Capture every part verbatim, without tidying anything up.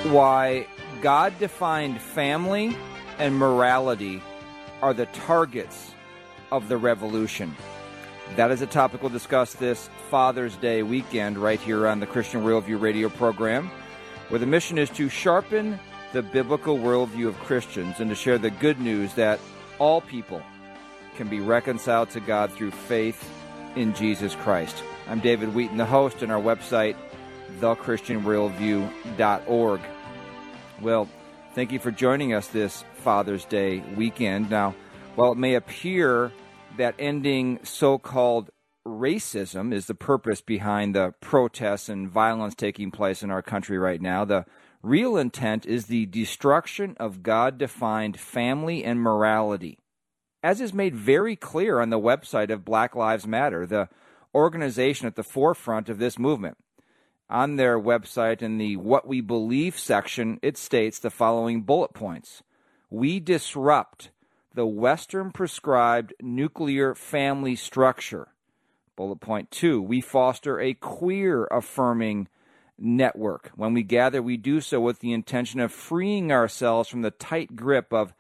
why God-defined family and morality are the targets of the revolution. That is a topic we'll discuss this Father's Day weekend right here on the Christian Worldview radio program, where the mission is to sharpen the biblical worldview of Christians and to share the good news that all people can be reconciled to God through faith in Jesus Christ. I'm David Wheaton, the host, and our website, the christian worldview dot org. Well, thank you for joining us this Father's Day weekend. Now, while it may appear that ending so-called racism is the purpose behind the protests and violence taking place in our country right now, the real intent is the destruction of God-defined family and morality, as is made very clear on the website of Black Lives Matter, the organization at the forefront of this movement. On their website, in the What We Believe section, it states the following bullet points. We disrupt the Western-prescribed nuclear family structure. Bullet point two, we foster a queer-affirming network. When we gather, we do so with the intention of freeing ourselves from the tight grip of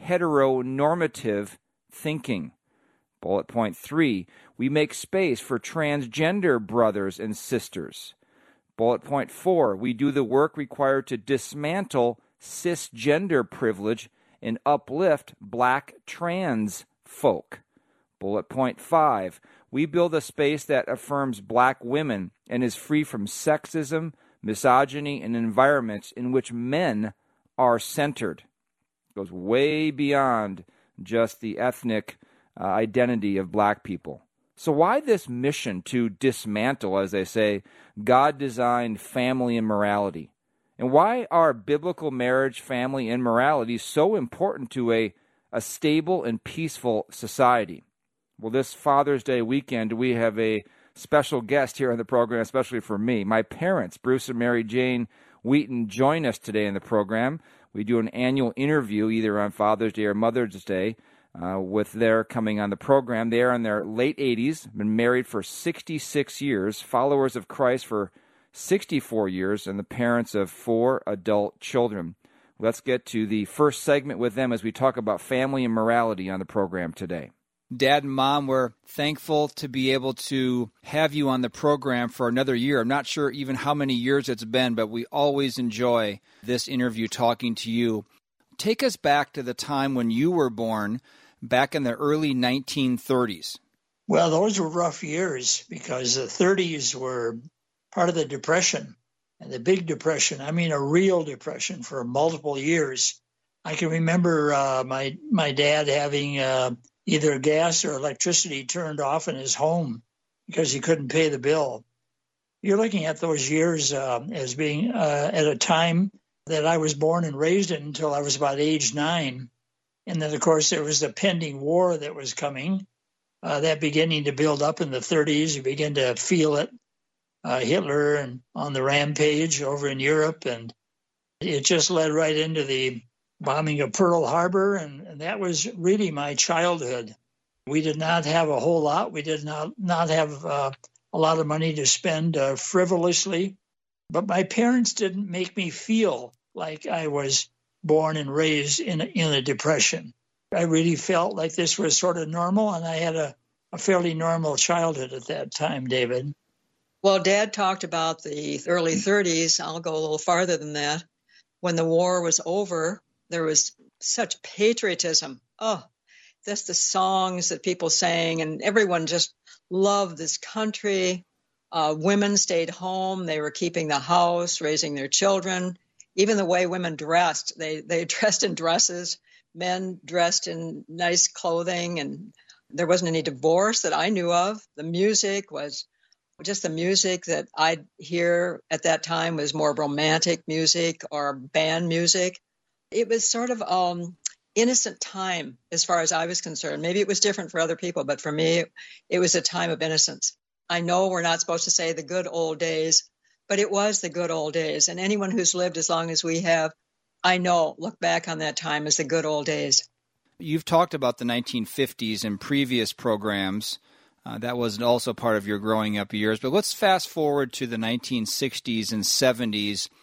heteronormative thinking. Bullet point three, we make space for transgender brothers and sisters. Bullet point four, we do the work required to dismantle cisgender privilege and uplift black trans folk. Bullet point five, we build a space that affirms black women and is free from sexism, misogyny, and environments in which men are centered. It goes way beyond just the ethnic uh, identity of black people. So why this mission to dismantle, as they say, God-designed family and morality? And why are biblical marriage, family, and morality so important to a, a stable and peaceful society? Well, this Father's Day weekend, we have a special guest here on the program, especially for me. My parents, Bruce and Mary Jane Wheaton, join us today in the program. We do an annual interview either on Father's Day or Mother's Day uh, with their coming on the program. They are in their late eighties, been married for sixty-six years, followers of Christ for sixty-four years, and the parents of four adult children. Let's get to the first segment with them as we talk about family and morality on the program today. Dad and Mom, we're thankful to be able to have you on the program for another year. I'm not sure even how many years it's been, but we always enjoy this interview talking to you. Take us back to the time when you were born, back in the early nineteen thirties. Well, those were rough years because the thirties were part of the Depression, and the big Depression, I mean a real depression for multiple years. I can remember uh, my my dad having uh, either gas or electricity turned off in his home because he couldn't pay the bill. You're looking at those years uh, as being uh, at a time that I was born and raised in until I was about age nine. And then, of course, there was the pending war that was coming, uh, that beginning to build up in the thirties. You begin to feel it. Uh, Hitler and on the rampage over in Europe, and it just led right into the bombing of Pearl Harbor, and, and that was really my childhood. We did not have a whole lot. We did not not have uh, a lot of money to spend uh, frivolously, but my parents didn't make me feel like I was born and raised in a, in a depression. I really felt like this was sort of normal, and I had a, a fairly normal childhood at that time, David. Well, Dad talked about the early thirties. I'll go a little farther than that. When the war was over, there was such patriotism. Oh, that's the songs that people sang, and everyone just loved this country. Uh, women stayed home. They were keeping the house, raising their children. Even the way women dressed, they, they dressed in dresses. Men dressed in nice clothing, and there wasn't any divorce that I knew of. The music was just the music that I'd hear at that time was more romantic music or band music. It was sort of um innocent time as far as I was concerned. Maybe it was different for other people, but for me, it was a time of innocence. I know we're not supposed to say the good old days, but it was the good old days. And anyone who's lived as long as we have, I know, look back on that time as the good old days. You've talked about the nineteen fifties in previous programs. Uh, that was also part of your growing up years. But let's fast forward to the nineteen sixties and seventies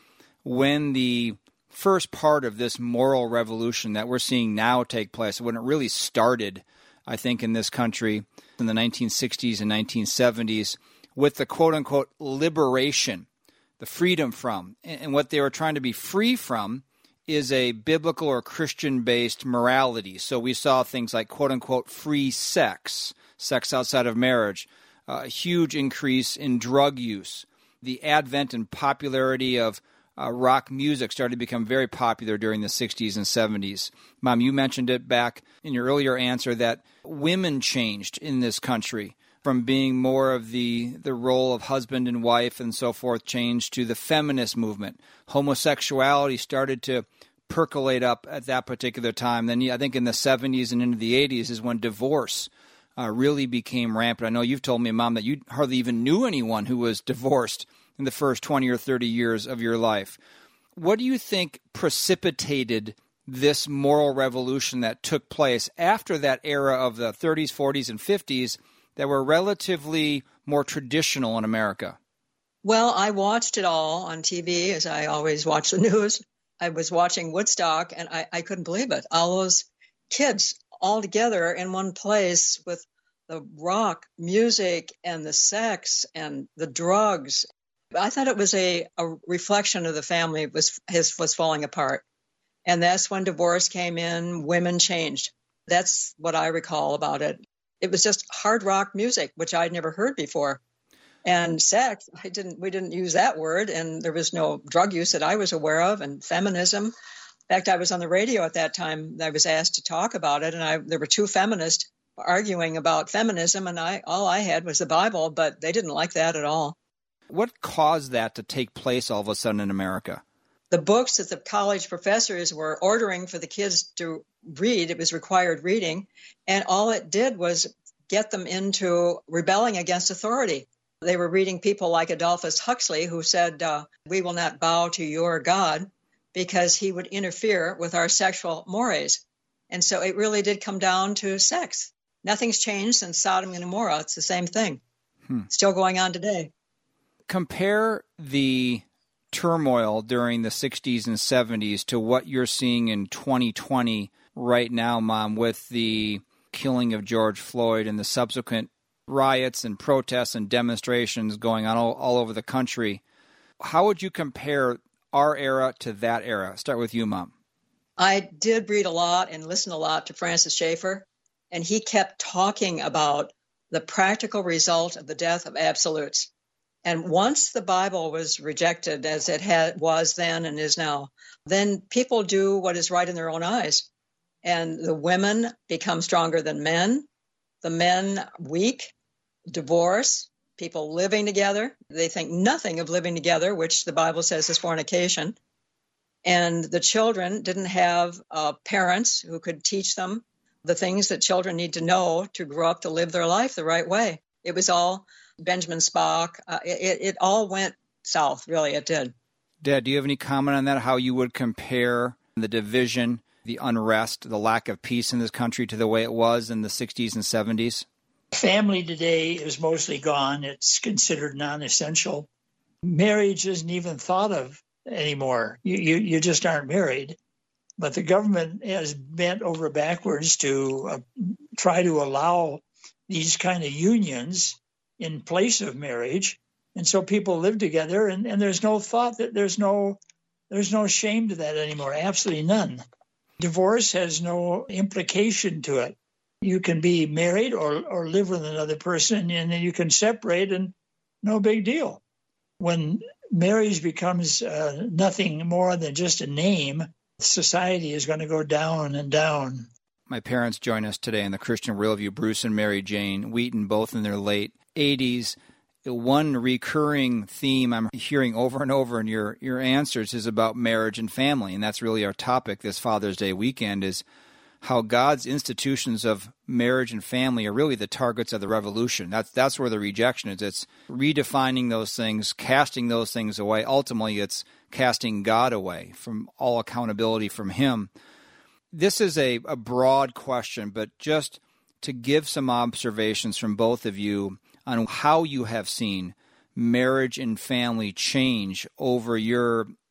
when the first part of this moral revolution that we're seeing now take place, when it really started, I think, in this country in the nineteen sixties and nineteen seventies, with the quote-unquote liberation, the freedom from, and what they were trying to be free from is a biblical or Christian-based morality. So we saw things like quote-unquote free sex, sex outside of marriage, a huge increase in drug use. The advent and popularity of uh, rock music started to become very popular during the sixties and seventies. Mom, you mentioned it back in your earlier answer that women changed in this country from being more of the, the role of husband and wife and so forth, changed to the feminist movement. Homosexuality started to percolate up at that particular time. Then I think in the seventies and into the eighties is when divorce uh, really became rampant. I know you've told me, Mom, that you hardly even knew anyone who was divorced in the first twenty or thirty years of your life. What do you think precipitated this moral revolution that took place after that era of the thirties, forties, and fifties that were relatively more traditional in America? Well, I watched it all on T V, as I always watch the news. I was watching Woodstock, and I, I couldn't believe it. All those kids all together in one place with the rock music and the sex and the drugs. I thought it was a, a reflection of the family was his was falling apart. And that's when divorce came in, women changed. That's what I recall about it. It was just hard rock music, which I'd never heard before. And sex, I didn't. we didn't use that word, and there was no drug use that I was aware of, and feminism. In fact, I was on the radio at that time. I was asked to talk about it, and I, there were two feminists arguing about feminism, and I all I had was the Bible, but they didn't like that at all. What caused that to take place all of a sudden in America? The books that the college professors were ordering for the kids to read, it was required reading, and all it did was get them into rebelling against authority. They were reading people like Adolphus Huxley, who said, uh, we will not bow to your God because he would interfere with our sexual mores. And so it really did come down to sex. Nothing's changed since Sodom and Gomorrah. It's the same thing. Hmm. Still going on today. Compare the turmoil during the sixties and seventies to what you're seeing in twenty twenty right now, Mom, with the killing of George Floyd and the subsequent riots and protests and demonstrations going on all, all over the country. How would you compare our era to that era? Start with you, Mom. I did read a lot and listen a lot to Francis Schaeffer, and he kept talking about the practical result of the death of absolutes. And once the Bible was rejected, as it had, was then and is now, then people do what is right in their own eyes. And the women become stronger than men, the men weak, divorce, people living together. They think nothing of living together, which the Bible says is fornication. And the children didn't have uh, parents who could teach them the things that children need to know to grow up to live their life the right way. It was all Benjamin Spock. Uh, it, it all went south, really, it did. Dad, do you have any comment on that, how you would compare the division, the unrest, the lack of peace in this country to the way it was in the sixties and seventies? Family today is mostly gone. It's considered non-essential. Marriage isn't even thought of anymore. You, you, you just aren't married. But the government has bent over backwards to uh, try to allow these kind of unions in place of marriage. And so people live together, and, and there's no thought that there's no there's no shame to that anymore. Absolutely none. Divorce has no implication to it. You can be married or, or live with another person, and then you can separate, and no big deal. When marriage becomes uh, nothing more than just a name, society is going to go down and down. My parents join us today in the Christian Worldview, Bruce and Mary Jane Wheaton, both in their late eighties. One recurring theme I'm hearing over and over in your, your answers is about marriage and family, and that's really our topic this Father's Day weekend, is how God's institutions of marriage and family are really the targets of the revolution. That's that's where the rejection is. It's redefining those things, casting those things away. Ultimately, it's casting God away from all accountability from Him. This is a, a broad question, but just to give some observations from both of you on how you have seen marriage and family change over your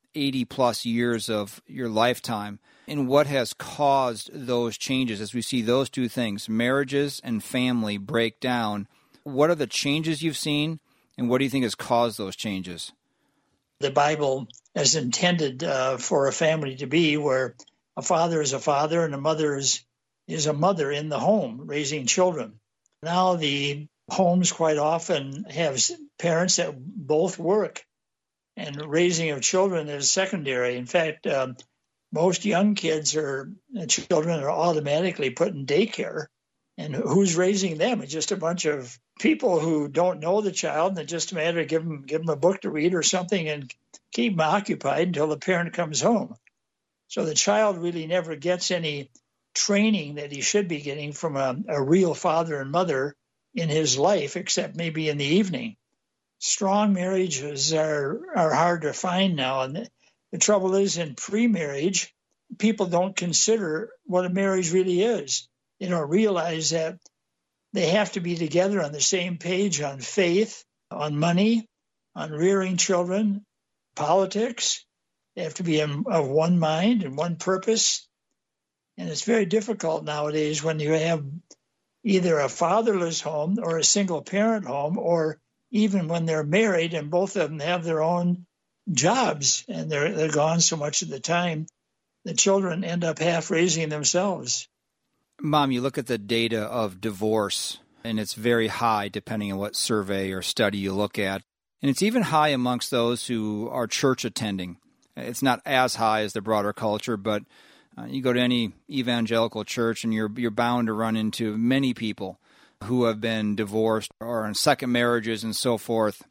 eighty plus years of your lifetime, and what has caused those changes as we see those two things, marriages and family, break down. What are the changes you've seen, and what do you think has caused those changes? The Bible is intended uh, for a family to be where a father is a father and a mother is, is a mother in the home raising children. Now the homes quite often have parents that both work, and raising of children is secondary. In fact, um, most young kids or children are automatically put in daycare. And who's raising them? It's just a bunch of people who don't know the child, and it's just a matter of give them, give them a book to read or something and keep them occupied until the parent comes home. So the child really never gets any training that he should be getting from a, a real father and mother in his life, except maybe in the evening. Strong marriages are, are hard to find now. And the, the trouble is, in pre-marriage, people don't consider what a marriage really is. They don't realize that they have to be together on the same page on faith, on money, on rearing children, politics. They have to be of one mind and one purpose. And it's very difficult nowadays when you have either a fatherless home or a single-parent home, or even when they're married and both of them have their own jobs and they're, they're gone so much of the time, the children end up half raising themselves. Mom, you look at the data of divorce, and it's very high depending on what survey or study you look at. And it's even high amongst those who are church attending. It's not as high as the broader culture, but uh, you go to any evangelical church and you're you're bound to run into many people who have been divorced or in second marriages and so forth.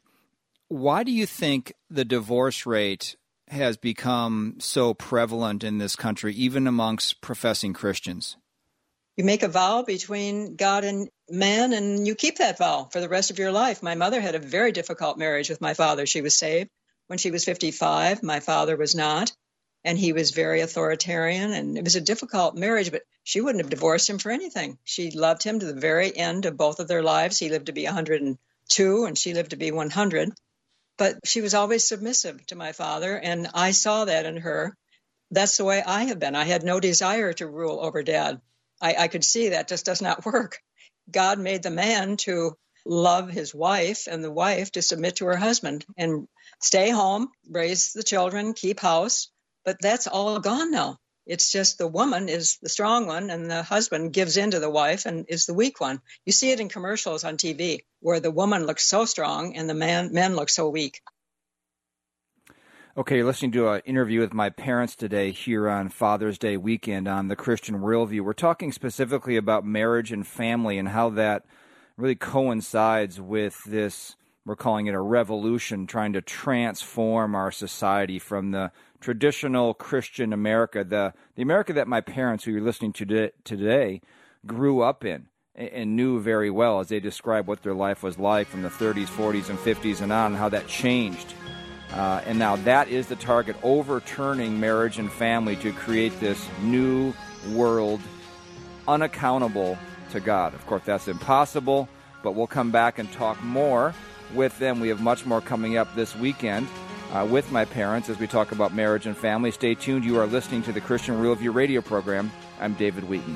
Why do you think the divorce rate has become so prevalent in this country, even amongst professing Christians? You make a vow between God and man, and you keep that vow for the rest of your life. My mother had a very difficult marriage with my father. She was saved when she was fifty-five. My father was not, and he was very authoritarian, and it was a difficult marriage, but she wouldn't have divorced him for anything. She loved him to the very end of both of their lives. He lived to be one hundred two, and she lived to be one hundred. But she was always submissive to my father, and I saw that in her. That's the way I have been. I had no desire to rule over Dad. I, I could see that just does not work. God made the man to love his wife and the wife to submit to her husband and stay home, raise the children, keep house. But that's all gone now. It's just the woman is the strong one and the husband gives in to the wife and is the weak one. You see it in commercials on T V where the woman looks so strong and the man men look so weak. Okay, you're listening to an interview with my parents today here on Father's Day weekend on the Christian Worldview. We're talking specifically about marriage and family and how that really coincides with this, we're calling it a revolution, trying to transform our society from the traditional Christian America, the, the America that my parents, who you're listening to today, today grew up in and knew very well as they describe what their life was like from the thirties, forties, and fifties and on, and how that changed. Uh, and now that is the target, overturning marriage and family to create this new world unaccountable to God. Of course, that's impossible, but we'll come back and talk more with them. We have much more coming up this weekend uh, with my parents as we talk about marriage and family. Stay tuned. You are listening to the Christian Worldview radio program. I'm David Wheaton.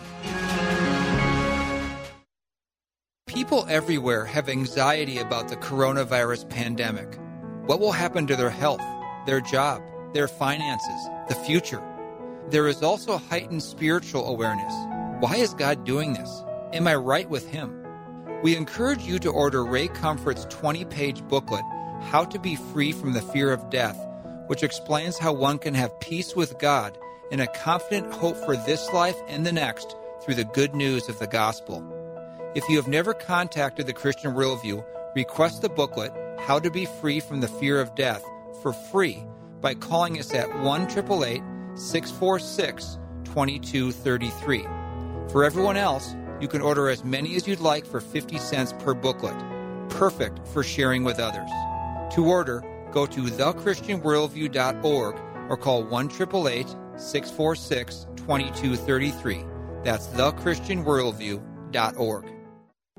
People everywhere have anxiety about the coronavirus pandemic. What will happen to their health, their job, their finances, the future? There is also heightened spiritual awareness. Why is God doing this? Am I right with Him? We encourage you to order Ray Comfort's twenty-page booklet, How to Be Free from the Fear of Death, which explains how one can have peace with God and a confident hope for this life and the next through the good news of the gospel. If you have never contacted the Christian Worldview, request the booklet, How to Be Free from the Fear of Death, for free by calling us at one eight eight eight, six four six, two two three three. For everyone else, you can order as many as you'd like for fifty cents per booklet. Perfect for sharing with others. To order, go to the christian worldview dot org or call one eight eight eight, six four six, two two three three. That's the christian worldview dot org.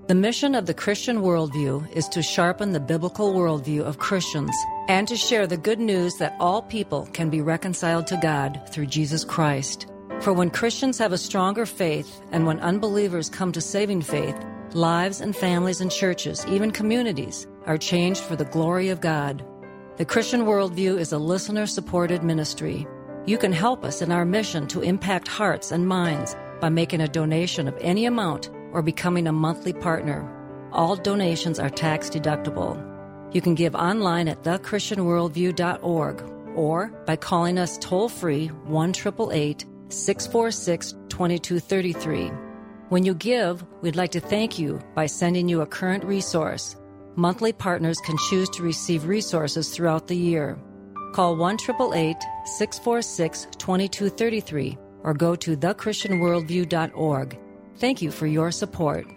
The mission of the Christian Worldview is to sharpen the biblical worldview of Christians and to share the good news that all people can be reconciled to God through Jesus Christ. For when Christians have a stronger faith and when unbelievers come to saving faith, lives and families and churches, even communities, are changed for the glory of God. The Christian Worldview is a listener-supported ministry. You can help us in our mission to impact hearts and minds by making a donation of any amount or becoming a monthly partner. All donations are tax-deductible. You can give online at the christian worldview dot org or by calling us toll-free one eight eight eight, six four six, two two three three. When you give, we'd like to thank you by sending you a current resource. Monthly partners can choose to receive resources throughout the year. Call one eight eight eight, six four six, two two three three or go to the christian worldview dot org. Thank you for your support.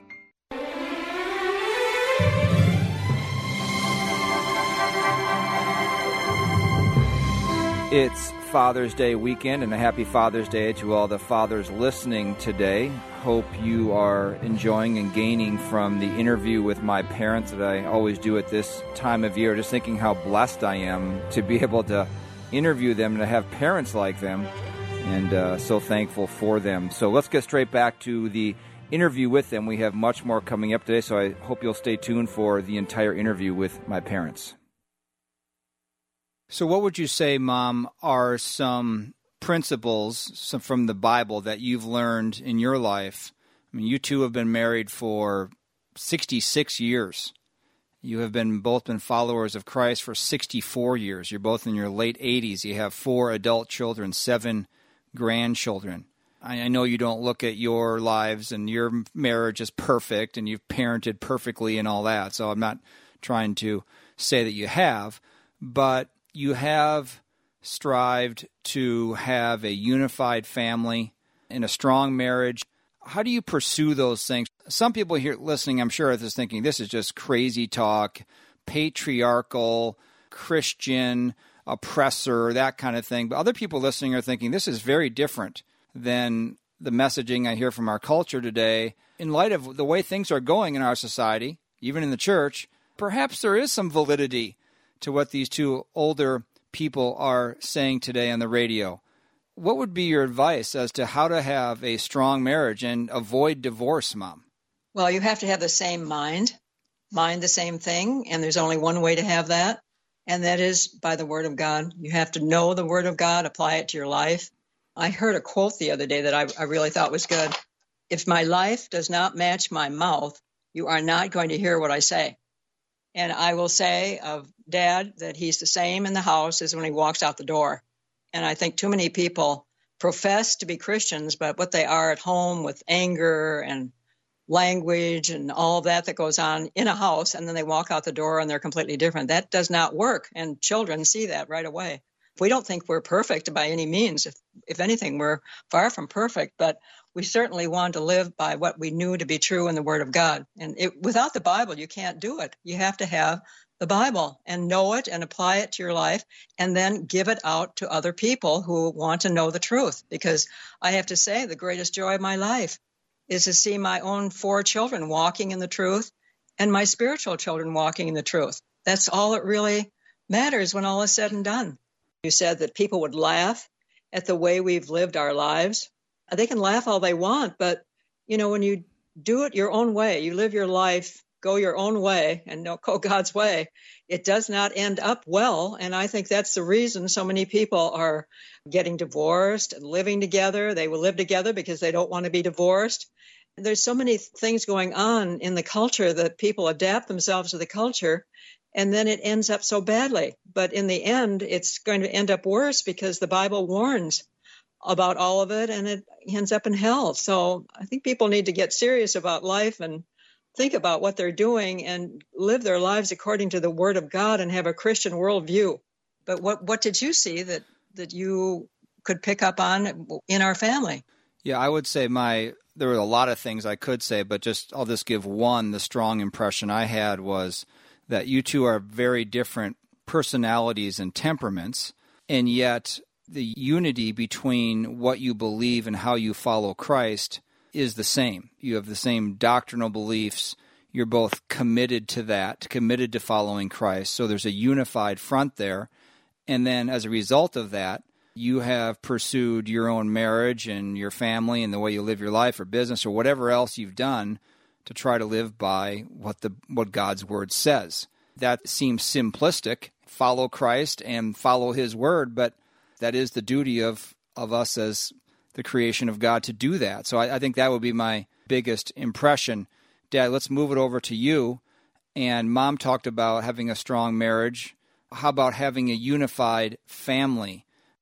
It's Father's Day weekend, and a happy Father's Day to all the fathers listening today. Hope you are enjoying and gaining from the interview with my parents that I always do at this time of year. Just thinking how blessed I am to be able to interview them and to have parents like them, and uh, so thankful for them. So let's get straight back to the interview with them. We have much more coming up today, so I hope you'll stay tuned for the entire interview with my parents. So what would you say, Mom, are some principles some from the Bible that you've learned in your life? I mean, you two have been married for sixty-six years. You have been both been followers of Christ for sixty-four years. You're both in your late eighties. You have four adult children, seven grandchildren. I, I know you don't look at your lives and your marriage as perfect, and you've parented perfectly and all that, so I'm not trying to say that you have, but you have strived to have a unified family and a strong marriage. How do you pursue those things? Some people here listening, I'm sure, are just thinking, this is just crazy talk, patriarchal, Christian, oppressor, that kind of thing. But other people listening are thinking, this is very different than the messaging I hear from our culture today. In light of the way things are going in our society, even in the church, perhaps there is some validity to what these two older people are saying today on the radio. What would be your advice as to how to have a strong marriage and avoid divorce, Mom? Well, you have to have the same mind, mind the same thing, and there's only one way to have that, and that is by the Word of God. You have to know the Word of God, apply it to your life. I heard a quote the other day that I, I really thought was good. If my life does not match my mouth, you are not going to hear what I say. And I will say of Dad that he's the same in the house as when he walks out the door. And I think too many people profess to be Christians, but what they are at home with anger and language and all of that that goes on in a house, and then they walk out the door and they're completely different. That does not work, and children see that right away. We don't think we're perfect by any means. If, if anything, we're far from perfect, but we certainly want to live by what we knew to be true in the Word of God. And it, without the Bible, you can't do it. You have to have the Bible and know it and apply it to your life, and then give it out to other people who want to know the truth. Because I have to say, the greatest joy of my life is to see my own four children walking in the truth and my spiritual children walking in the truth. That's all that really matters when all is said and done. You said that people would laugh at the way we've lived our lives. They can laugh all they want, but, you know, when you do it your own way, you live your life, go your own way, and don't go God's way, it does not end up well. And I think that's the reason so many people are getting divorced and living together. They will live together because they don't want to be divorced. There's so many things going on in the culture that people adapt themselves to the culture, and then it ends up so badly. But in the end, it's going to end up worse because the Bible warns about all of it, and it ends up in hell. So I think people need to get serious about life and think about what they're doing and live their lives according to the Word of God and have a Christian worldview. But what, what did you see that, that you could pick up on in our family? Yeah, I would say my there were a lot of things I could say, but just I'll just give one. The strong impression I had was that you two are very different personalities and temperaments, and yet the unity between what you believe and how you follow Christ is the same. You have the same doctrinal beliefs. You're both committed to that, committed to following Christ. So there's a unified front there. And then as a result of that, you have pursued your own marriage and your family and the way you live your life or business or whatever else you've done to try to live by what the what God's Word says. That seems simplistic. Follow Christ and follow His Word, but that is the duty of, of us as the creation of God to do that. So I, I think that would be my biggest impression. Dad, let's move it over to you. And Mom talked about having a strong marriage. How about having a unified family?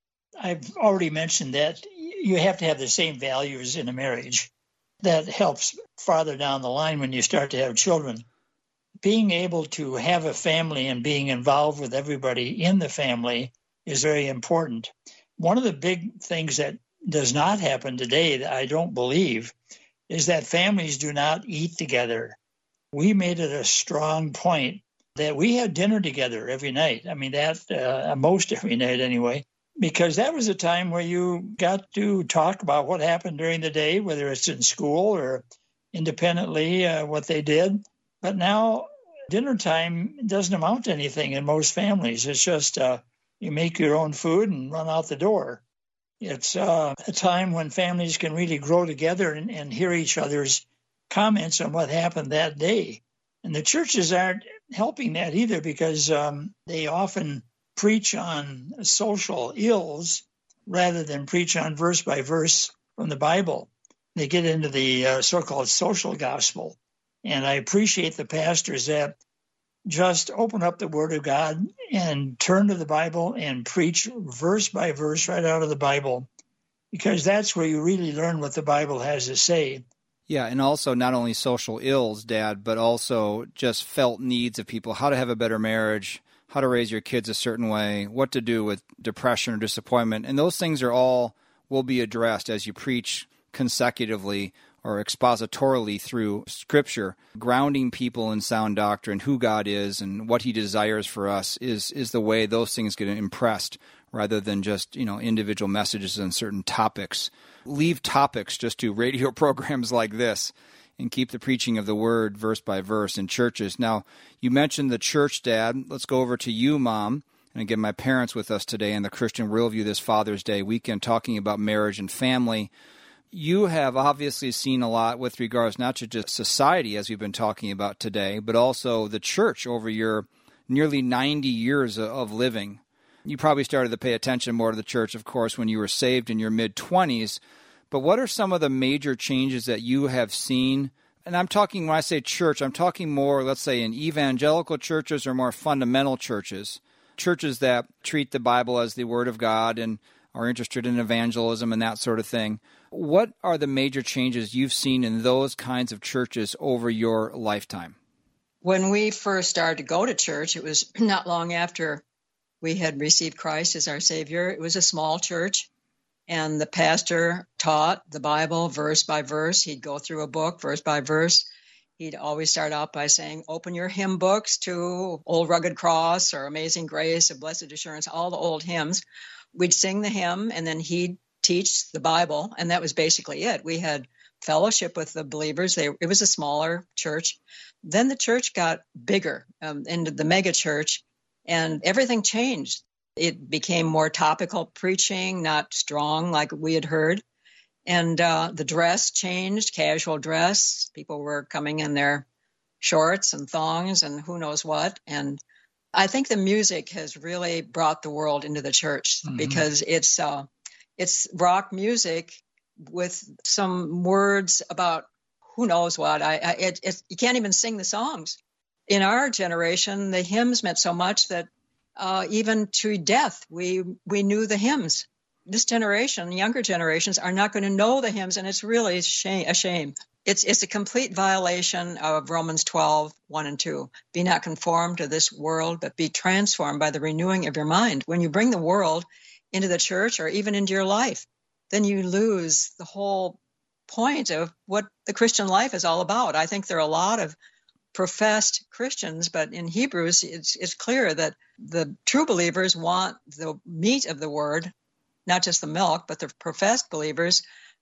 I've already mentioned that you have to have the same values in a marriage. That helps farther down the line when you start to have children. Being able to have a family and being involved with everybody in the family is very important. One of the big things that does not happen today, that I don't believe, is that families do not eat together. We made it a strong point that we had dinner together every night. I mean, that uh, most every night anyway, because that was a time where you got to talk about what happened during the day, whether it's in school or independently, uh, what they did. But now dinner time doesn't amount to anything in most families. It's just uh, you make your own food and run out the door. It's uh, a time when families can really grow together and, and hear each other's comments on what happened that day. And the churches aren't helping that either, because um, they often preach on social ills rather than preach on verse by verse from the Bible. They get into the uh, so-called social gospel. And I appreciate the pastors that just open up the Word of God and turn to the Bible and preach verse by verse right out of the Bible, because that's where you really learn what the Bible has to say. Yeah, and also not only social ills, Dad, but also just felt needs of people, how to have a better marriage, how to raise your kids a certain way, what to do with depression or disappointment. And those things are all will be addressed as you preach consecutively or expositorily through Scripture. Grounding people in sound doctrine, who God is and what He desires for us is is the way those things get impressed, rather than just, you know, individual messages on certain topics. Leave topics just to radio programs like this and keep the preaching of the Word verse by verse in churches. Now, you mentioned the church, Dad. Let's go over to you, Mom. And again, my parents with us today in the Christian Worldview this Father's Day weekend, talking about marriage and family. You have obviously seen a lot with regards not to just society, as we've been talking about today, but also the church over your nearly ninety years of living. You probably started to pay attention more to the church, of course, when you were saved in your mid-twenties. But what are some of the major changes that you have seen? And I'm talking, when I say church, I'm talking more, let's say, in evangelical churches or more fundamental churches, churches that treat the Bible as the Word of God and are interested in evangelism and that sort of thing. What are the major changes you've seen in those kinds of churches over your lifetime? When we first started to go to church, it was not long after we had received Christ as our Savior. It was a small church, and the pastor taught the Bible verse by verse. He'd go through a book verse by verse. He'd always start out by saying, open your hymn books to Old Rugged Cross or Amazing Grace or Blessed Assurance, all the old hymns. We'd sing the hymn, and then he'd teach the Bible, and that was basically it. We had fellowship with the believers. They, it was a smaller church. Then the church got bigger, um, into the mega church, and everything changed. It became more topical preaching, not strong like we had heard. And uh, the dress changed, casual dress. People were coming in their shorts and thongs and who knows what. And I think the music has really brought the world into the church, mm-hmm. because it's uh, it's rock music with some words about who knows what. I, I it, it, you can't even sing the songs. In our generation, the hymns meant so much that uh, even to death, we we knew the hymns. This generation, younger generations, are not going to know the hymns, and it's really a shame. A shame. It's it's a complete violation of Romans twelve, one and two. Be not conformed to this world, but be transformed by the renewing of your mind. When you bring the world into the church or even into your life, then you lose the whole point of what the Christian life is all about. I think there are a lot of professed Christians, but in Hebrews, it's, it's clear that the true believers want the meat of the word, not just the milk, but the professed believers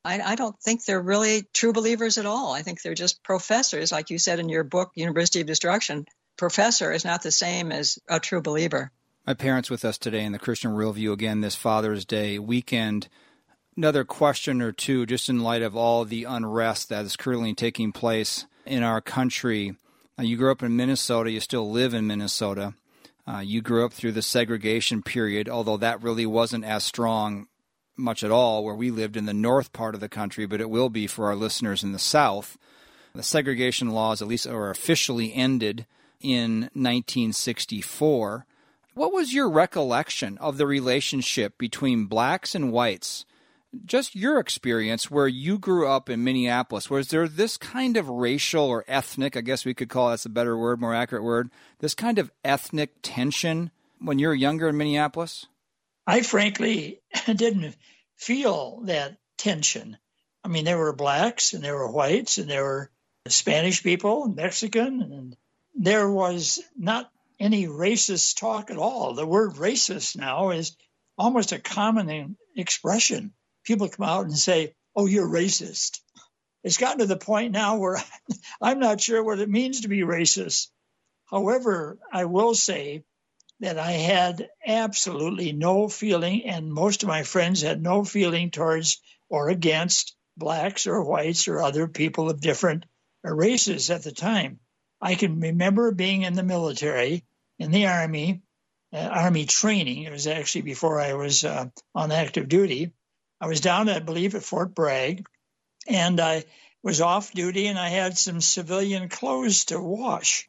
I, I don't think they're really true believers at all. I think they're just professors, like you said in your book, University of Destruction. Professor is not the same as a true believer. My parents with us today in the Christian Worldview again this Father's Day weekend. Another question or two, just in light of all the unrest that is currently taking place in our country. Uh, you grew up in Minnesota. You still live in Minnesota. Uh, you grew up through the segregation period, although that really wasn't as strong much at all where we lived in the north part of the country, but it will be for our listeners in the south. The segregation laws, at least, are officially ended in nineteen sixty-four. What was your recollection of the relationship between blacks and whites? Just your experience where you grew up in Minneapolis. Was there this kind of racial or ethnic, I guess we could call that's a better word, more accurate word, this kind of ethnic tension when you were younger in Minneapolis? I frankly didn't feel that tension. I mean, there were blacks and there were whites and there were Spanish people, Mexican, and there was not any racist talk at all. The word racist now is almost a common expression. People come out and say, oh, you're racist. It's gotten to the point now where I'm not sure what it means to be racist. However, I will say that I had absolutely no feeling, and most of my friends had no feeling towards or against blacks or whites or other people of different races at the time. I can remember being in the military, in the Army, uh, Army training. It was actually before I was uh, on active duty. I was down, I believe, at Fort Bragg, and I was off duty, and I had some civilian clothes to wash.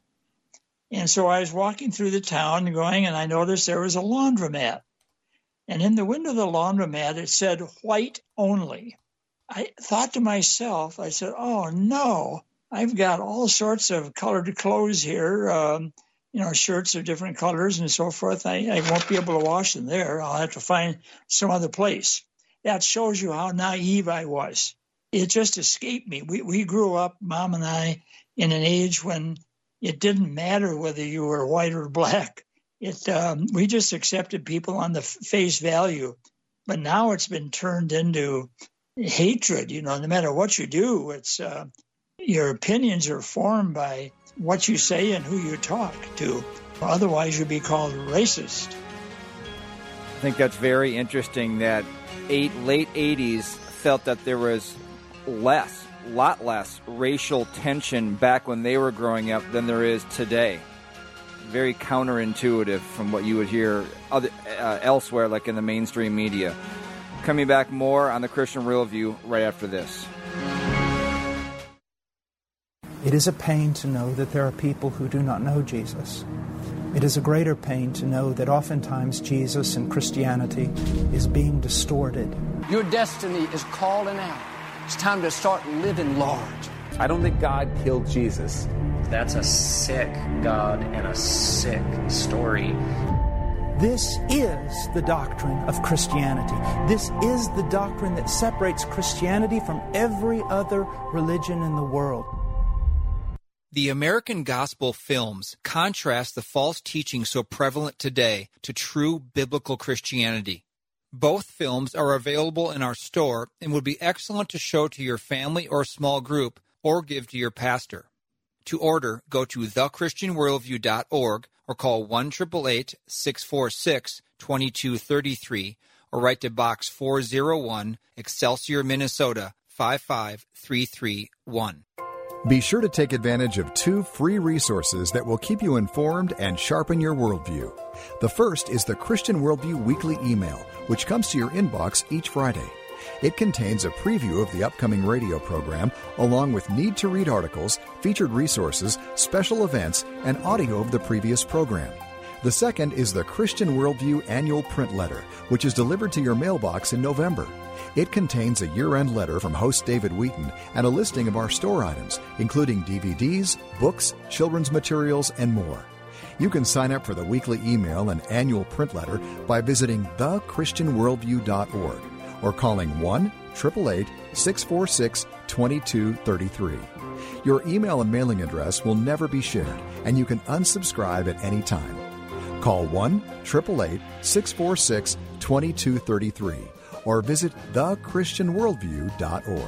And so I was walking through the town going, and I noticed there was a laundromat. And in the window of the laundromat, it said white only. I thought to myself, I said, oh, no, I've got all sorts of colored clothes here, um, you know, shirts of different colors and so forth. I, I won't be able to wash them there. I'll have to find some other place. That shows you how naive I was. It just escaped me. We, we grew up, Mom and I, in an age when it didn't matter whether you were white or black. It um, we just accepted people on the face value. But now it's been turned into hatred. You know, no matter what you do, it's uh, your opinions are formed by what you say and who you talk to. Otherwise, you'd be called racist. I think that's very interesting that eight, late eighties felt that there was less, a lot less racial tension back when they were growing up than there is today. Very counterintuitive from what you would hear other, uh, elsewhere, like in the mainstream media. Coming back more on the Christian Worldview right after this. It is a pain to know that there are people who do not know Jesus. It is a greater pain to know that oftentimes Jesus and Christianity is being distorted. Your destiny is calling out. It's time to start living large. I don't think God killed Jesus. That's a sick God and a sick story. This is the doctrine of Christianity. This is the doctrine that separates Christianity from every other religion in the world. The American Gospel films contrast the false teaching so prevalent today to true biblical Christianity. Both films are available in our store and would be excellent to show to your family or small group or give to your pastor. To order, go to the christian worldview dot org or call one eight eight eight, six four six, two two three three or write to Box four oh one, Excelsior, Minnesota, five five three three one. Be sure to take advantage of two free resources that will keep you informed and sharpen your worldview. The first is the Christian Worldview Weekly Email, which comes to your inbox each Friday. It contains a preview of the upcoming radio program, along with need-to-read articles, featured resources, special events, and audio of the previous program. The second is the Christian Worldview Annual Print Letter, which is delivered to your mailbox in November. It contains a year-end letter from host David Wheaton and a listing of our store items, including D V Ds, books, children's materials, and more. You can sign up for the weekly email and annual print letter by visiting the christian worldview dot org or calling one eight eight eight, six four six, two two three three. Your email and mailing address will never be shared, and you can unsubscribe at any time. Call one eight eight eight, six four six, two two three three or visit the christian worldview dot org.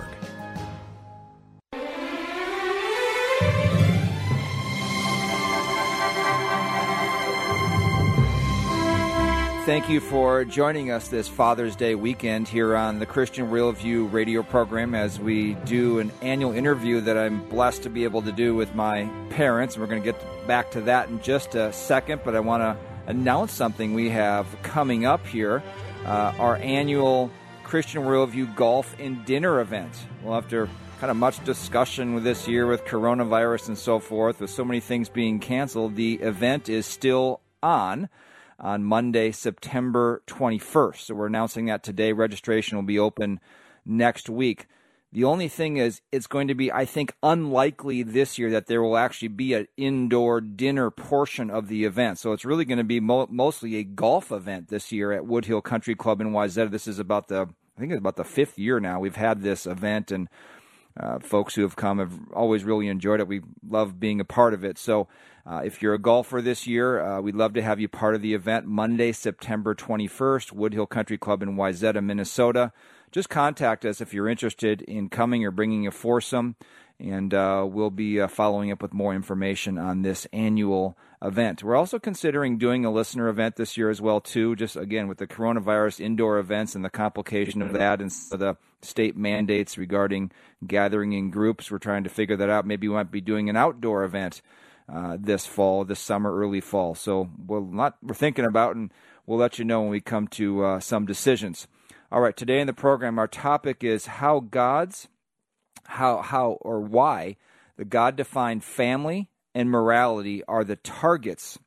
Thank you for joining us this Father's Day weekend here on the Christian Worldview radio program as we do an annual interview that I'm blessed to be able to do with my parents. And we're going to get back to that in just a second, but I want to announce something we have coming up here, uh, our annual Christian Worldview Golf and Dinner event. Well, after kind of much discussion with this year with coronavirus and so forth, with so many things being canceled, the event is still on. on Monday, September twenty-first. So we're announcing that today. Registration will be open next week. The only thing is it's going to be, I think, unlikely this year that there will actually be an indoor dinner portion of the event. So it's really going to be mo- mostly a golf event this year at Woodhill Country Club in Wayzata. This is about the, I think it's about the fifth year now we've had this event, and uh, folks who have come have always really enjoyed it. We love being a part of it. So Uh, if you're a golfer this year, uh, we'd love to have you part of the event Monday, September twenty-first, Woodhill Country Club in Wayzata, Minnesota. Just contact us if you're interested in coming or bringing a foursome, and uh, we'll be uh, following up with more information on this annual event. We're also considering doing a listener event this year as well, too, just, again, with the coronavirus indoor events and the complication of that and the state mandates regarding gathering in groups. We're trying to figure that out. Maybe we might be doing an outdoor event Uh, this fall, this summer, early fall. So we'll not, we're thinking about, and we'll let you know when we come to uh, some decisions. All right, today in the program, our topic is how God's, how, how or why the God-defined family and morality are the targets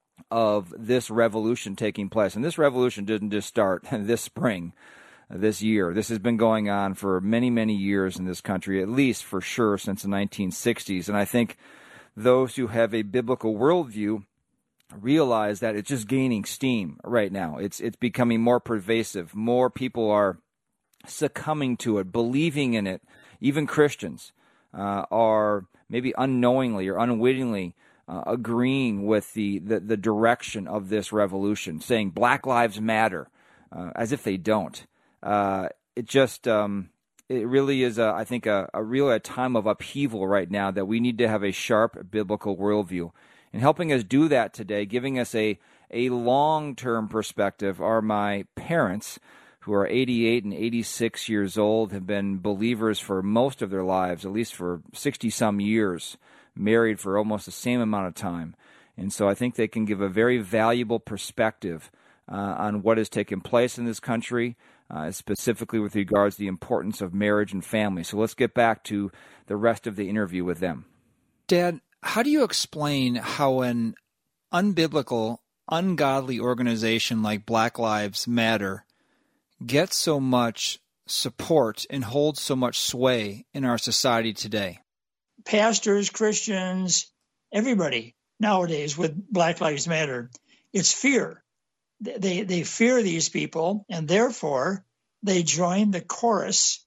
of this revolution taking place. And this revolution didn't just start this spring, this year. This has been going on for many, many years in this country, at least for sure since the nineteen sixties. And I think those who have a biblical worldview realize that it's just gaining steam right now. It's it's becoming more pervasive. More people are succumbing to it, believing in it. Even Christians uh, are maybe unknowingly or unwittingly uh, agreeing with the, the, the direction of this revolution, saying Black Lives Matter, uh, as if they don't. Uh, it just... Um, It really is, a, I think, a, a real a time of upheaval right now that we need to have a sharp biblical worldview. And helping us do that today, giving us a, a long-term perspective, are my parents, who are eighty-eight and eighty-six years old, have been believers for most of their lives, at least for sixty-some years, married for almost the same amount of time. And so I think they can give a very valuable perspective uh, on what has taken place in this country, Uh, specifically with regards to the importance of marriage and family. So let's get back to the rest of the interview with them. Dad, how do you explain how an unbiblical, ungodly organization like Black Lives Matter gets so much support and holds so much sway in our society today? Pastors, Christians, everybody nowadays with Black Lives Matter, it's fear. They they fear these people, and therefore they join the chorus,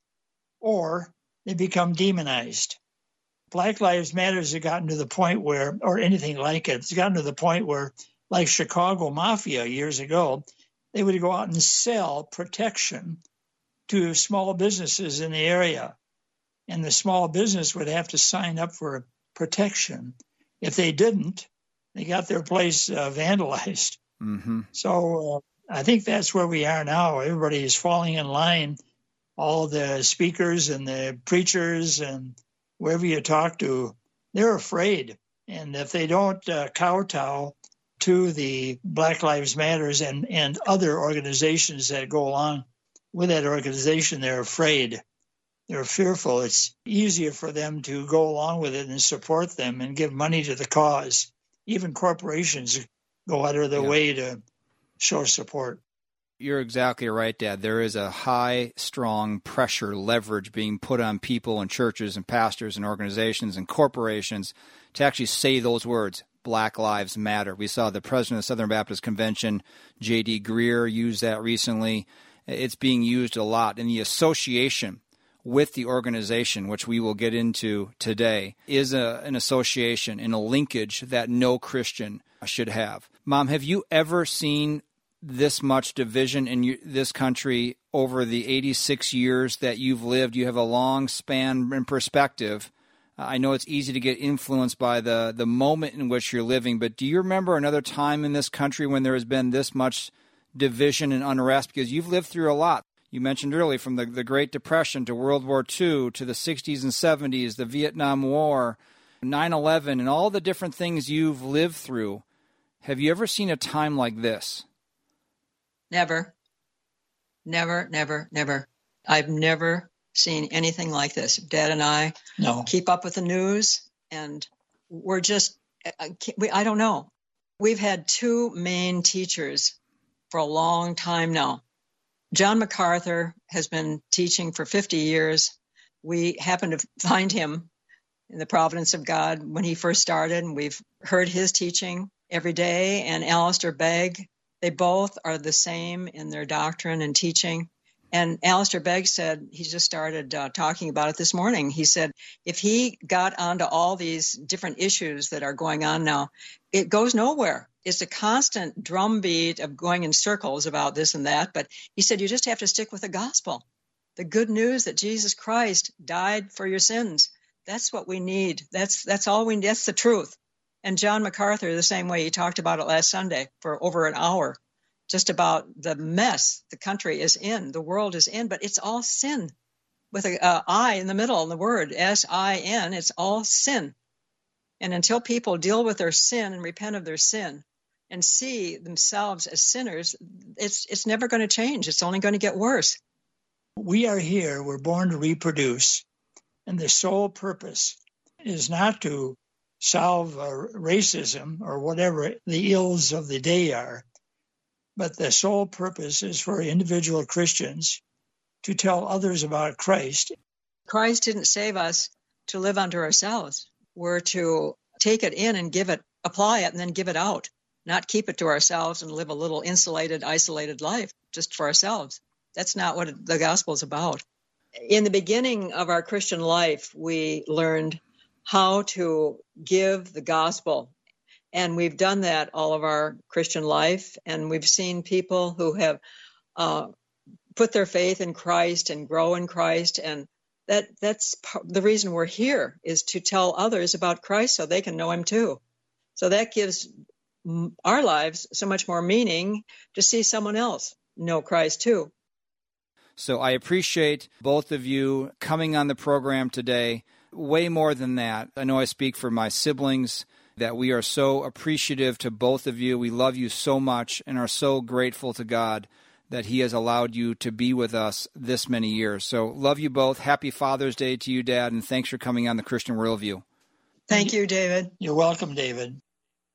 or they become demonized. Black Lives Matter has gotten to the point where, or anything like it, it's gotten to the point where, like Chicago Mafia years ago, they would go out and sell protection to small businesses in the area, and the small business would have to sign up for protection. If they didn't, they got their place uh, vandalized. Mm-hmm. So uh, I think that's where we are now. Everybody is falling in line. All the speakers and the preachers and wherever you talk to, they're afraid. And if they don't uh, kowtow to the Black Lives Matters and, and other organizations that go along with that organization, they're afraid. They're fearful. It's easier for them to go along with it and support them and give money to the cause. Even corporations go out of their yeah. way to show support. You're exactly right, Dad. There is a high, strong pressure, leverage being put on people and churches and pastors and organizations and corporations to actually say those words, Black Lives Matter. We saw the president of the Southern Baptist Convention, J D Greear, use that recently. It's being used a lot. And the association with the organization, which we will get into today, is a, an association and a linkage that no Christian should have. Mom, have you ever seen this much division in you, this country over the eighty-six years that you've lived. You have a long span and perspective. I know it's easy to get influenced by the, the moment in which you're living, but do you remember another time in this country when there has been this much division and unrest? Because you've lived through a lot. You mentioned earlier, from the, the Great Depression to World War Two to the sixties and seventies, the Vietnam War, nine eleven, and all the different things you've lived through. Have you ever seen a time like this? Never. Never, never, never. I've never seen anything like this. Dad and I no. keep up with the news, and we're just, we, I don't know. We've had two main teachers for a long time now. John MacArthur has been teaching for fifty years. We happened to find him in the providence of God when he first started, and we've heard his teaching every day. And Alistair Begg, they both are the same in their doctrine and teaching. And Alistair Begg said, he just started uh, talking about it this morning. He said, if he got onto all these different issues that are going on now, it goes nowhere. It's a constant drumbeat of going in circles about this and that. But he said, you just have to stick with the gospel, the good news that Jesus Christ died for your sins. That's what we need. That's that's all we need. That's the truth. And John MacArthur, the same way, he talked about it last Sunday for over an hour, just about the mess the country is in, the world is in, but it's all sin with a uh, I in the middle in the word, S I N, it's all sin. And until people deal with their sin and repent of their sin and see themselves as sinners, it's it's never going to change. It's only going to get worse. We are here, we're born to reproduce, and the sole purpose is not to solve uh, racism or whatever the ills of the day are, but the sole purpose is for individual Christians to tell others about Christ. Christ didn't save us to live unto ourselves. We're to take it in and give it, apply it, and then give it out, not keep it to ourselves and live a little insulated, isolated life just for ourselves. That's not what the gospel is about. In the beginning of our Christian life, we learned how to give the gospel. And we've done that all of our Christian life. And we've seen people who have uh, put their faith in Christ and grow in Christ. And that that's the reason we're here, is to tell others about Christ so they can know him too. So that gives our lives so much more meaning to see someone else know Christ too. So I appreciate both of you coming on the program today. Way more than that, I know I speak for my siblings, that we are so appreciative to both of you. We love you so much and are so grateful to God that he has allowed you to be with us this many years. So love you both. Happy Father's Day to you, Dad, and thanks for coming on the Christian Worldview. Thank you, David. You're welcome, David.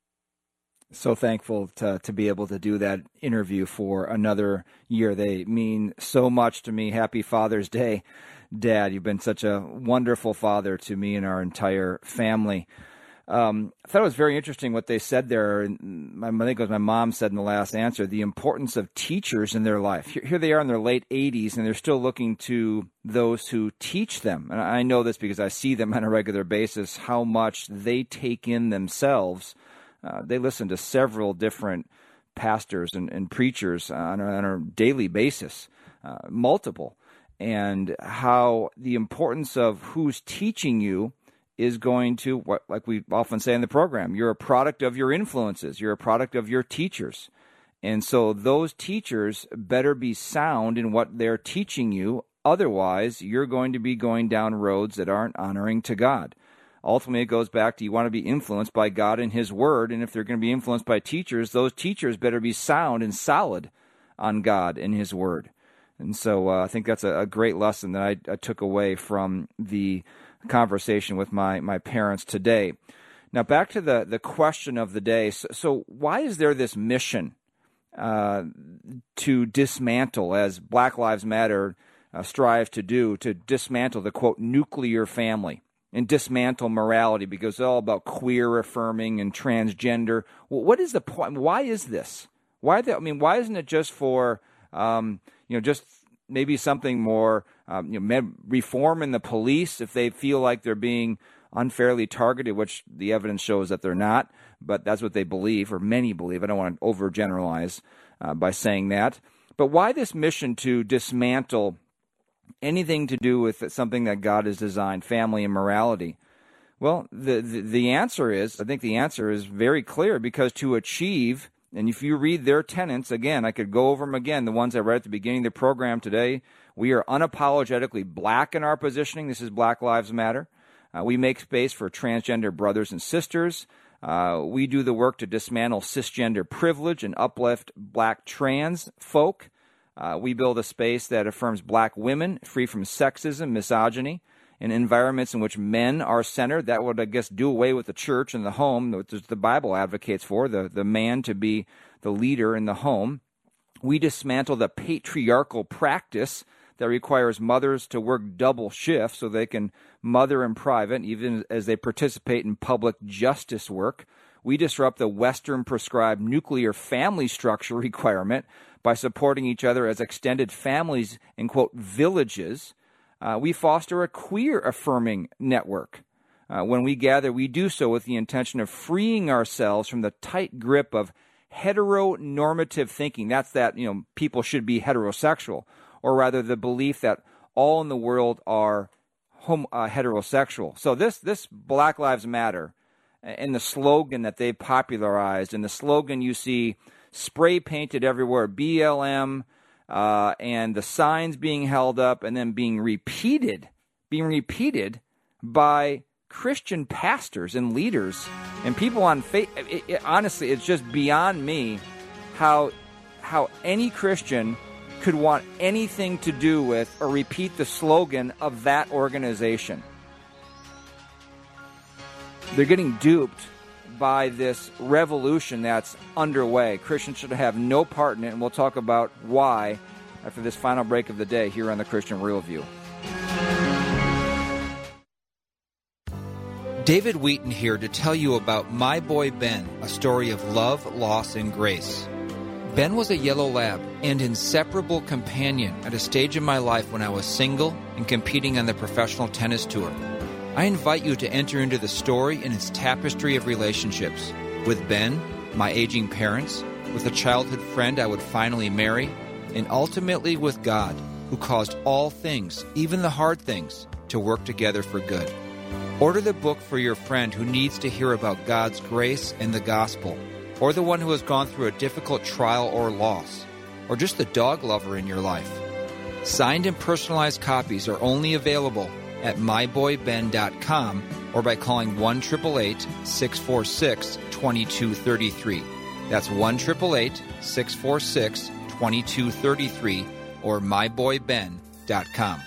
So thankful to to be able to do that interview for another year. They mean so much to me. Happy Father's Day, Dad. You've been such a wonderful father to me and our entire family. Um, I thought it was very interesting what they said there. I think it was my mom said in the last answer, the importance of teachers in their life. Here, here they are in their late eighties, and they're still looking to those who teach them. And I know this because I see them on a regular basis, how much they take in themselves. Uh, they listen to several different pastors and, and preachers on a, on a daily basis, uh, multiple, and how the importance of who's teaching you is going to, what, like we often say in the program, you're a product of your influences. You're a product of your teachers. And so those teachers better be sound in what they're teaching you. Otherwise, you're going to be going down roads that aren't honoring to God. Ultimately, it goes back to you want to be influenced by God and his word. And if they're going to be influenced by teachers, those teachers better be sound and solid on God and his word. And so uh, I think that's a, a great lesson that I, I took away from the conversation with my, my parents today. Now, back to the, the question of the day. So, so why is there this mission uh, to dismantle, as Black Lives Matter uh, strive to do, to dismantle the, quote, nuclear family and dismantle morality because it's all about queer affirming and transgender? Well, what is the point? Why is this? Why? The, I mean, why isn't it just for, um, you know, just maybe something more, um, you know, reform in the police if they feel like they're being unfairly targeted, which the evidence shows that they're not, but that's what they believe, or many believe. I don't want to overgeneralize uh, by saying that. But why this mission to dismantle anything to do with something that God has designed, family and morality? Well, the, the, the answer is, I think the answer is very clear, because to achieve, and if you read their tenets, again, I could go over them again, the ones I read at the beginning of the program today. We are unapologetically black in our positioning. This is Black Lives Matter. Uh, we make space for transgender brothers and sisters. Uh, we do the work to dismantle cisgender privilege and uplift black trans folk. Uh, we build a space that affirms black women, free from sexism, misogyny, in environments in which men are centered. That would, I guess, do away with the church and the home, which the Bible advocates for, the, the man to be the leader in the home. We dismantle the patriarchal practice that requires mothers to work double shifts so they can mother in private, even as they participate in public justice work. We disrupt the Western prescribed nuclear family structure requirement by supporting each other as extended families in, quote, villages. Uh, we foster a queer-affirming network. Uh, when we gather, we do so with the intention of freeing ourselves from the tight grip of heteronormative thinking. That's that, you know, people should be heterosexual, or rather the belief that all in the world are hom- uh, heterosexual. So this, this Black Lives Matter and the slogan that they've popularized, and the slogan you see spray painted everywhere, B L M, uh, and the signs being held up and then being repeated, being repeated by Christian pastors and leaders and people on faith. It, it, honestly, it's just beyond me how how any Christian could want anything to do with or repeat the slogan of that organization. They're getting duped by this revolution that's underway. Christians should have no part in it, and we'll talk about why after this final break of the day here on the Christian Worldview. David Wheaton here to tell you about My Boy Ben, a story of love, loss, and grace. Ben was a yellow lab and inseparable companion at a stage in my life when I was single and competing on the professional tennis tour. I invite you to enter into the story and its tapestry of relationships with Ben, my aging parents, with a childhood friend I would finally marry, and ultimately with God, who caused all things, even the hard things, to work together for good. Order the book for your friend who needs to hear about God's grace and the gospel, or the one who has gone through a difficult trial or loss, or just the dog lover in your life. Signed and personalized copies are only available at my boy ben dot com or by calling one eight eight eight, six four six, two two three three. That's one eight eight eight, six four six, two two three three or my boy ben dot com.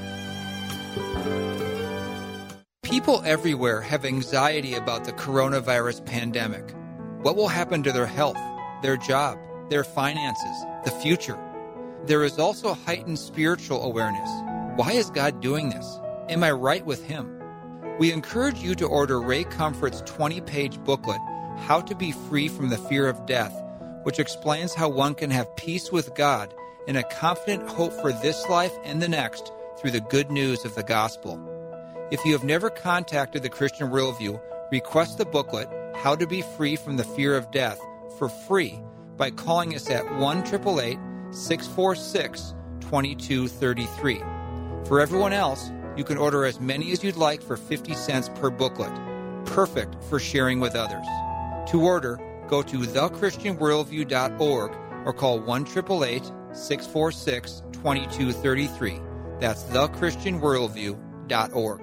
People everywhere have anxiety about the coronavirus pandemic. What will happen to their health, their job, their finances, the future? There is also heightened spiritual awareness. Why is God doing this? Am I right with Him? We encourage you to order Ray Comfort's twenty-page booklet, How to Be Free from the Fear of Death, which explains how one can have peace with God and a confident hope for this life and the next through the good news of the gospel. If you have never contacted the Christian Worldview, request the booklet, How to Be Free from the Fear of Death, for free by calling us at one eight eight eight, six four six, two two three three. For everyone else, you can order as many as you'd like for fifty cents per booklet. Perfect for sharing with others. To order, go to the christian worldview dot org or call one eight eight eight, six four six, two two three three. That's the christian worldview dot org.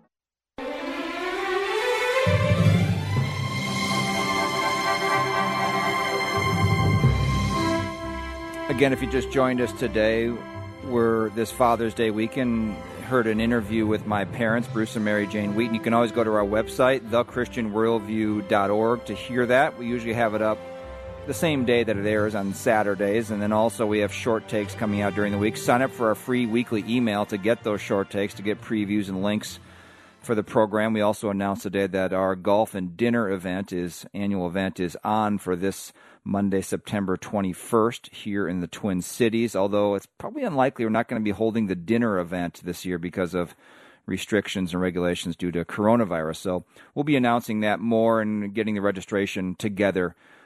Again, if you just joined us today, we're this Father's Day weekend, heard an interview with my parents, Bruce and Mary Jane Wheaton. You can always go to our website, the christian worldview dot org, to hear that. We usually have it up the same day that it airs on Saturdays, and then also we have short takes coming out during the week. Sign up for our free weekly email to get those short takes, to get previews and links for the program. We also announced today that our golf and dinner event, is annual event, is on for this Monday, September twenty-first here in the Twin Cities, although it's probably unlikely we're not going to be holding the dinner event this year because of restrictions and regulations due to coronavirus. So we'll be announcing that more and getting the registration together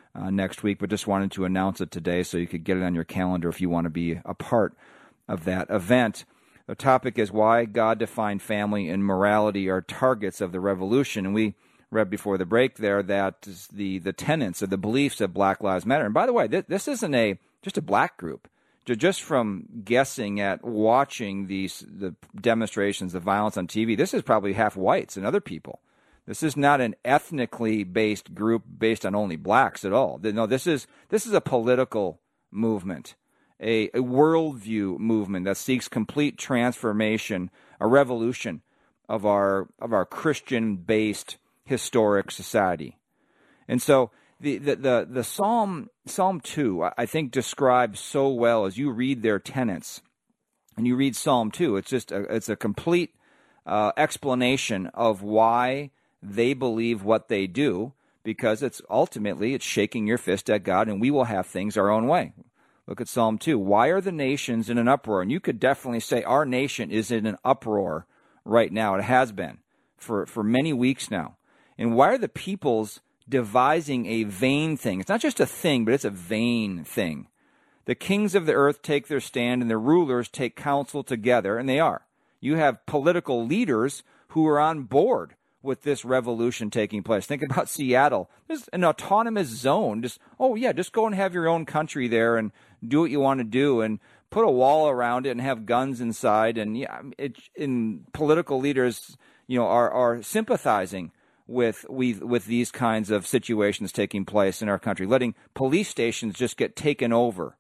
uh, next week, but just wanted to announce it today so you could get it on your calendar if you want to be a part of that event. The topic is why God defined family and morality are targets of the revolution. And we read before the break there that the, the tenets or the beliefs of Black Lives Matter. And by the way, this, this isn't a just a black group. Just from guessing at watching these the demonstrations, the violence on T V, this is probably half whites and other people. This is not an ethnically based group based on only blacks at all. No, this is this is a political movement, a, a worldview movement that seeks complete transformation, a revolution of our of our Christian-based historic society. And so the the the, the Psalm Psalm two, I think, describes so well as you read their tenets, and you read Psalm two. It's just a, it's a complete uh, explanation of why they believe what they do, because it's ultimately it's shaking your fist at God, and we will have things our own way. Look at Psalm two. Why are the nations in an uproar? And you could definitely say our nation is in an uproar right now. It has been for, for many weeks now. And why are the peoples devising a vain thing? It's not just a thing, but it's a vain thing. The kings of the earth take their stand, and the rulers take counsel together, and they are. You have political leaders who are on board with this revolution taking place. Think about Seattle. There's an autonomous zone. Just, oh yeah, just go and have your own country there and do what you want to do and put a wall around it and have guns inside. And yeah, it, in political leaders, you know, are, are sympathizing with we with these kinds of situations taking place in our country, letting police stations just get taken over.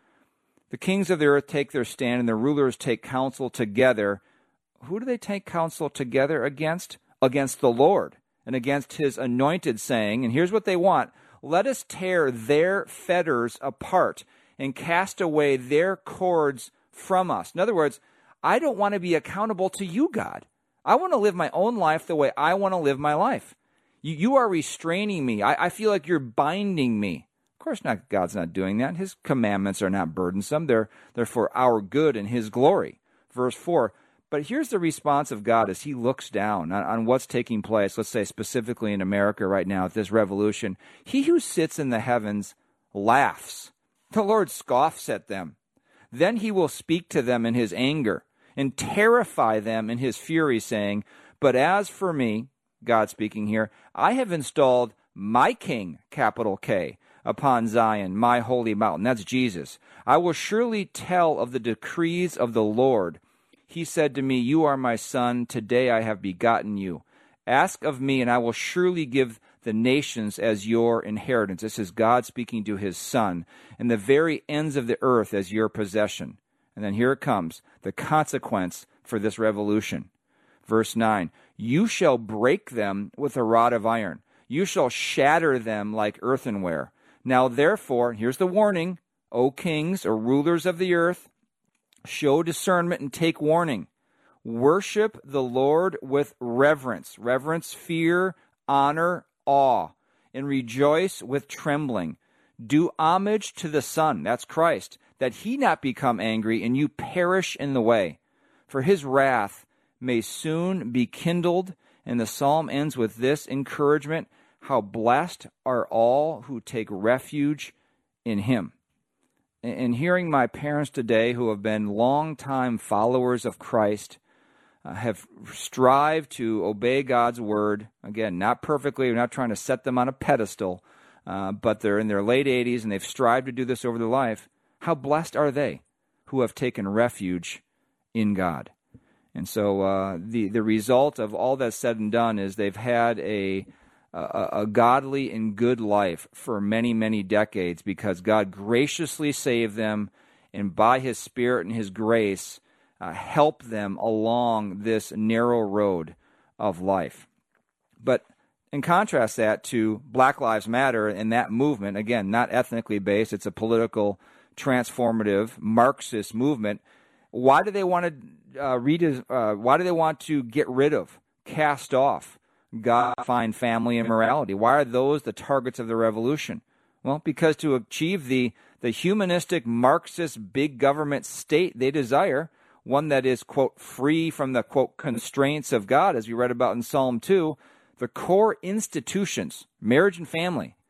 The kings of the earth take their stand, and the rulers take counsel together. Who do they take counsel together against? Against the Lord and against his anointed, saying, and here's what they want: let us tear their fetters apart and cast away their cords from us. In other words, I don't want to be accountable to you, God. I want to live my own life the way I want to live my life. You, you are restraining me. I, I feel like you're binding me. Of course not. God's not doing that. His commandments are not burdensome. They're, they're for our good and his glory. Verse four. But here's the response of God as he looks down on, on what's taking place, let's say specifically in America right now at this revolution. He who sits in the heavens laughs. The Lord scoffs at them. Then he will speak to them in his anger and terrify them in his fury, saying, but as for me, God speaking here, I have installed my king, capital K, upon Zion, my holy mountain. That's Jesus. I will surely tell of the decrees of the Lord. He said to me, you are my son, today I have begotten you. Ask of me, and I will surely give the nations as your inheritance. This is God speaking to his son, and the very ends of the earth as your possession. And then here it comes, the consequence for this revolution. Verse nine, you shall break them with a rod of iron. You shall shatter them like earthenware. Now therefore, here's the warning, O kings or rulers of the earth, show discernment and take warning. Worship the Lord with reverence. Reverence, fear, honor, awe. And rejoice with trembling. Do homage to the Son, that's Christ, that he not become angry and you perish in the way. For his wrath may soon be kindled. And the psalm ends with this encouragement: how blessed are all who take refuge in him. And hearing my parents today, who have been longtime followers of Christ, uh, have strived to obey God's word. Again, not perfectly. We're not trying to set them on a pedestal, uh, but they're in their late eighties and they've strived to do this over their life. How blessed are they who have taken refuge in God? And so uh, the, the result of all that's said and done is they've had a A, a godly and good life for many, many decades, because God graciously saved them, and by his Spirit and his grace uh, helped them along this narrow road of life. But in contrast that to Black Lives Matter and that movement, again, not ethnically based, it's a political, transformative, Marxist movement. Why do they want to uh, read? Uh, why do they want to get rid of, cast off God defined family and morality? Why are those the targets of the revolution? Well, because to achieve the, the humanistic Marxist big government state they desire, one that is, quote, free from the, quote, constraints of God, as we read about in Psalm two, the core institutions, marriage and family,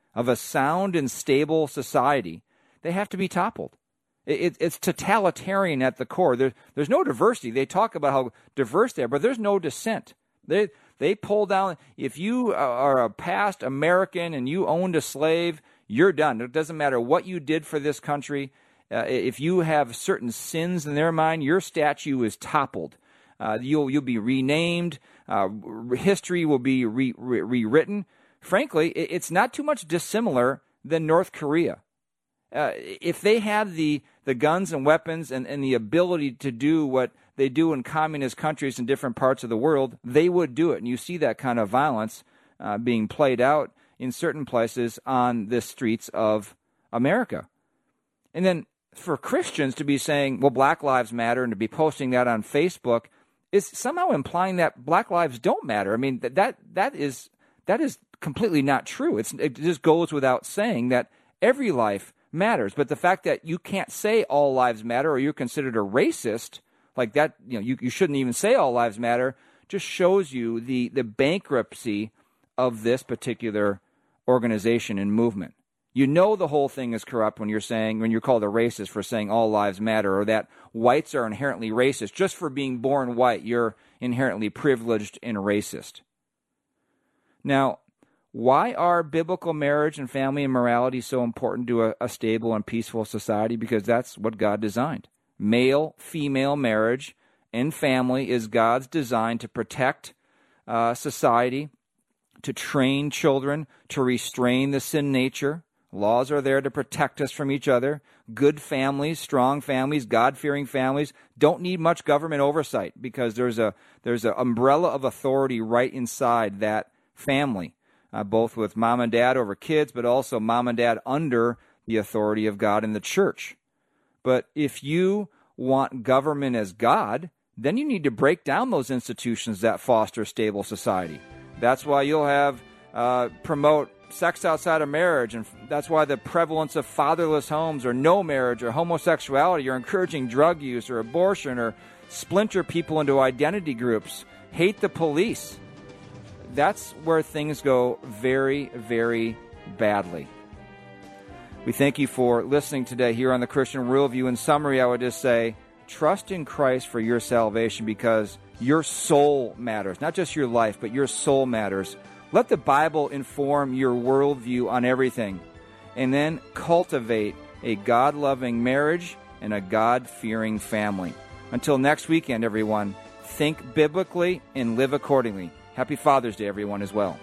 of a sound and stable society, they have to be toppled. It, it's totalitarian at the core. There, there's no diversity. They talk about how diverse they are, but there's no dissent. They they pull down. If you are a past American and you owned a slave, you're done. It doesn't matter what you did for this country. Uh, if you have certain sins in their mind, your statue is toppled. Uh, you'll you'll be renamed. Uh, history will be re, re, rewritten. Frankly, it, it's not too much dissimilar than North Korea. Uh, if they had the, the guns and weapons and, and the ability to do what they do in communist countries in different parts of the world, they would do it. And you see that kind of violence uh, being played out in certain places on the streets of America. And then for Christians to be saying, well, Black Lives Matter, and to be posting that on Facebook is somehow implying that Black lives don't matter. I mean, that that, that is that is completely not true. It's, it just goes without saying that every life matters. But the fact that you can't say all lives matter, or you're considered a racist, like that, you know, you, you shouldn't even say all lives matter, just shows you the, the bankruptcy of this particular organization and movement. You know the whole thing is corrupt when you're saying, when you're called a racist for saying all lives matter, or that whites are inherently racist. Just for being born white, you're inherently privileged and racist. Now, why are biblical marriage and family and morality so important to a, a stable and peaceful society? Because that's what God designed. Male-female marriage and family is God's design to protect uh, society, to train children, to restrain the sin nature. Laws are there to protect us from each other. Good families, strong families, God-fearing families don't need much government oversight because there's a there's an umbrella of authority right inside that family. Uh, both with mom and dad over kids, but also mom and dad under the authority of God in the church. But if you want government as God, then you need to break down those institutions that foster stable society. That's why you'll have uh, promote sex outside of marriage, and that's why the prevalence of fatherless homes or no marriage or homosexuality or encouraging drug use or abortion or splinter people into identity groups, hate the police. That's where things go very, very badly. We thank you for listening today here on the Christian Worldview. In summary, I would just say, trust in Christ for your salvation because your soul matters. Not just your life, but your soul matters. Let the Bible inform your worldview on everything. And then cultivate a God-loving marriage and a God-fearing family. Until next weekend, everyone, think biblically and live accordingly. Happy Father's Day, everyone, as well.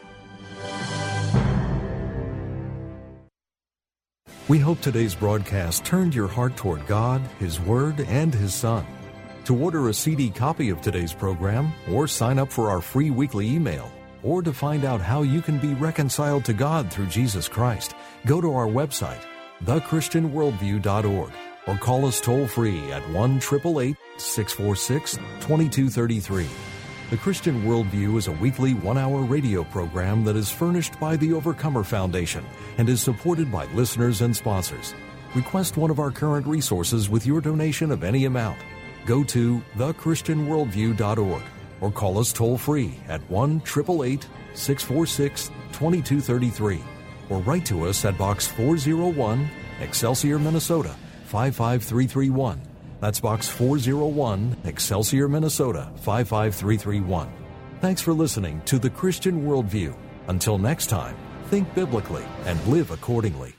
We hope today's broadcast turned your heart toward God, His Word, and His Son. To order a C D copy of today's program, or sign up for our free weekly email, or to find out how you can be reconciled to God through Jesus Christ, go to our website, the christian worldview dot org, or call us toll-free at one eight eight eight, six four six, two two three three. The Christian Worldview is a weekly one-hour radio program that is furnished by the Overcomer Foundation and is supported by listeners and sponsors. Request one of our current resources with your donation of any amount. Go to the christian worldview dot org or call us toll-free at one eight eight eight, six four six, two two three three or write to us at Box four oh one, Excelsior, Minnesota, five five three three one. That's Box four oh one, Excelsior, Minnesota, five five three three one. Thanks for listening to The Christian Worldview. Until next time, think biblically and live accordingly.